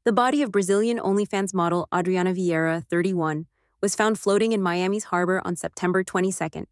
The body of Brazilian OnlyFans model Adriana Vieira, 31, was found floating in Miami's harbor on September 22,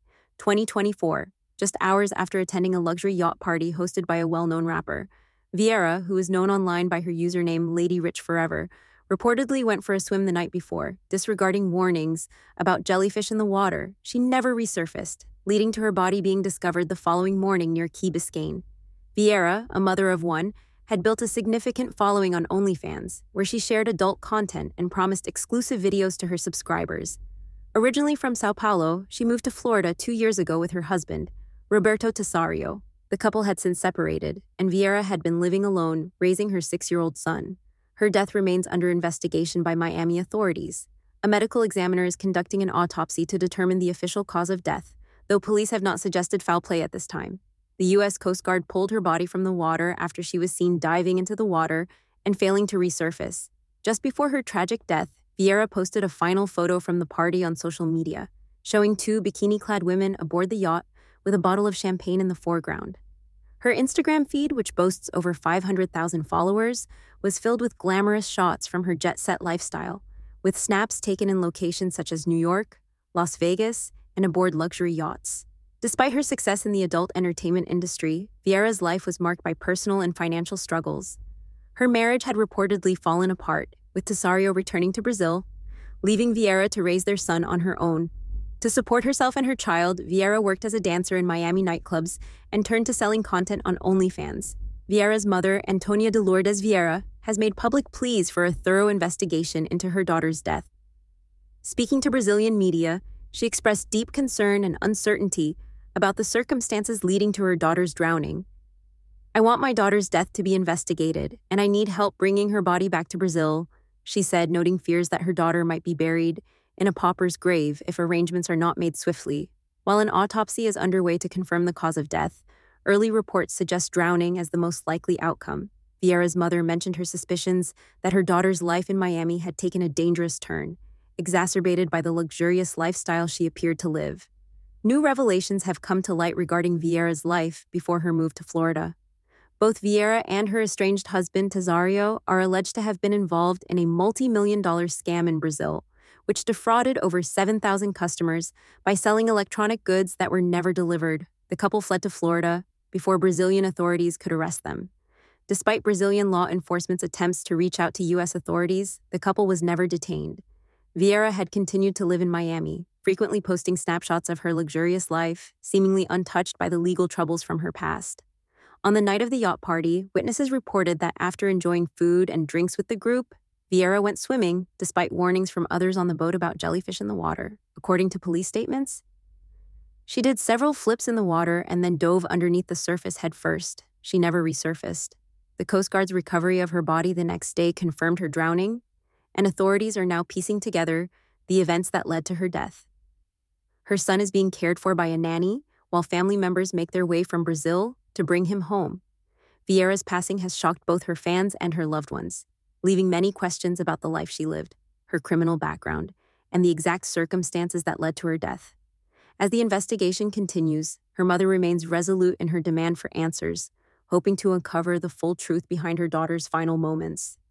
2024, just hours after attending a luxury yacht party hosted by a well-known rapper. Vieira, who is known online by her username Lady Rich Forever, reportedly went for a swim the night before, disregarding warnings about jellyfish in the water. She never resurfaced, leading to her body being discovered the following morning near Key Biscayne. Vieira, a mother of one, had built a significant following on OnlyFans, where she shared adult content and promised exclusive videos to her subscribers. Originally from Sao Paulo, she moved to Florida 2 years ago with her husband, Roberto Tessario. The couple had since separated, and Vieira had been living alone, raising her 6-year-old son. Her death remains under investigation by Miami authorities. A medical examiner is conducting an autopsy to determine the official cause of death, though police have not suggested foul play at this time. The U.S. Coast Guard pulled her body from the water after she was seen diving into the water and failing to resurface. Just before her tragic death, Vieira posted a final photo from the party on social media, showing 2 bikini-clad women aboard the yacht with a bottle of champagne in the foreground. Her Instagram feed, which boasts over 500,000 followers, was filled with glamorous shots from her jet-set lifestyle, with snaps taken in locations such as New York, Las Vegas, and aboard luxury yachts. Despite her success in the adult entertainment industry, Vieira's life was marked by personal and financial struggles. Her marriage had reportedly fallen apart, with Tessario returning to Brazil, leaving Vieira to raise their son on her own. To support herself and her child, Vieira worked as a dancer in Miami nightclubs and turned to selling content on OnlyFans. Vieira's mother, Antonia de Lourdes Vieira, has made public pleas for a thorough investigation into her daughter's death. Speaking to Brazilian media, she expressed deep concern and uncertainty about the circumstances leading to her daughter's drowning. "I want my daughter's death to be investigated, and I need help bringing her body back to Brazil," she said, noting fears that her daughter might be buried in a pauper's grave if arrangements are not made swiftly. While an autopsy is underway to confirm the cause of death, early reports suggest drowning as the most likely outcome. Vieira's mother mentioned her suspicions that her daughter's life in Miami had taken a dangerous turn, exacerbated by the luxurious lifestyle she appeared to live. New revelations have come to light regarding Vieira's life before her move to Florida. Both Vieira and her estranged husband, Tessario, are alleged to have been involved in a multi-million-dollar scam in Brazil, which defrauded over 7,000 customers by selling electronic goods that were never delivered. The couple fled to Florida before Brazilian authorities could arrest them. Despite Brazilian law enforcement's attempts to reach out to U.S. authorities, the couple was never detained. Vieira had continued to live in Miami, frequently posting snapshots of her luxurious life, seemingly untouched by the legal troubles from her past. On the night of the yacht party, witnesses reported that after enjoying food and drinks with the group, Vieira went swimming, despite warnings from others on the boat about jellyfish in the water. According to police statements, she did several flips in the water and then dove underneath the surface head first. She never resurfaced. The Coast Guard's recovery of her body the next day confirmed her drowning, and authorities are now piecing together the events that led to her death. Her son is being cared for by a nanny, while family members make their way from Brazil to bring him home. Vieira's passing has shocked both her fans and her loved ones, leaving many questions about the life she lived, her criminal background, and the exact circumstances that led to her death. As the investigation continues, her mother remains resolute in her demand for answers, hoping to uncover the full truth behind her daughter's final moments.